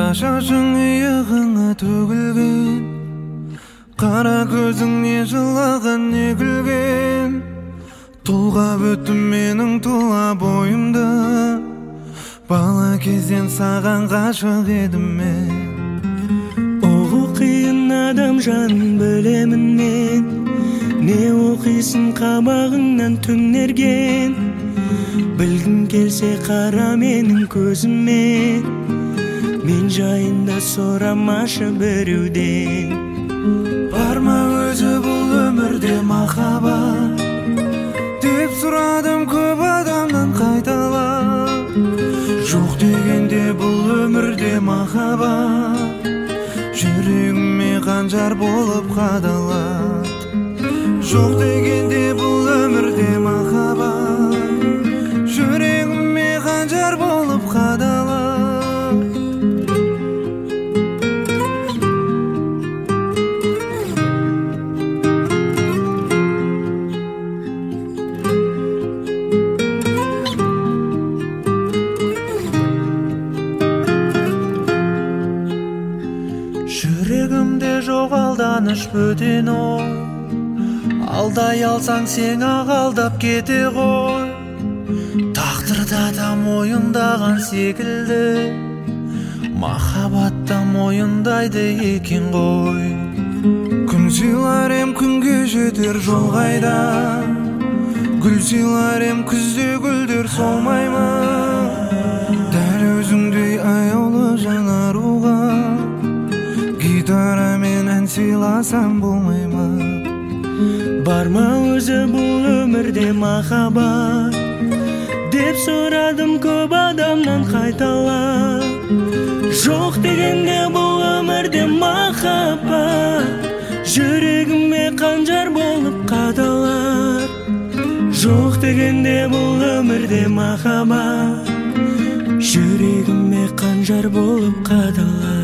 шашың иығыңа төгілген, қара көзіңнен жылаған не күлген. Толғап өттім менің тұла бойымды, бала кезден саған ғашық едім мен. Оғу қиын адам жанын білемін мен, не оқисың қабағыңнан түнерген. Білгің келсе қара менің көзіме, мен жайында сұрамашы біреуден. Бар ма өзі бұл өмірде махаббат, деп сұрадым көп адамнан қайталап. Жоқ дегенде бұл өмірде махаббат, жүрегіме қанжар болып қадалады. Жоқ дегенде бұл өмірде махаббат, жүрегіме қанжар болып қадалады. Жүрегімде жоқ алданыш бөтен ой, алдай алсаң сен ақ алдап кете ғой. Тағдырда да мойындаған секілді, махаббатта мойындайды екен ғой. Күн сыйлар ем күнге жетер жол қайда, гүл сыйлар ем күзде гүлдер солмай ма. Дәл өзіңдей аяулы жанаруға, гитарамен ән сыйласам болмай ма. Бар ма өзі бұл өмірде махаббат, деп сұрадым көп адамнан қайталап. Жоқ дегенде бұл өмірде махаббат, жүрегіме қанжар болып қадалар. Жоқ дегенде бұл өмірде махаббат, жүрегіме қанжар болып қадалар.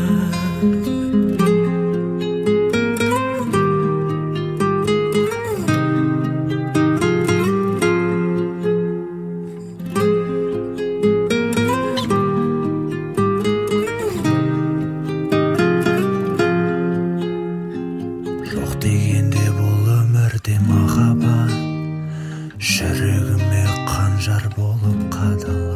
Жоқ дегенде бұл өмірде махаббат, жүрегіме қанжар болып қадалады.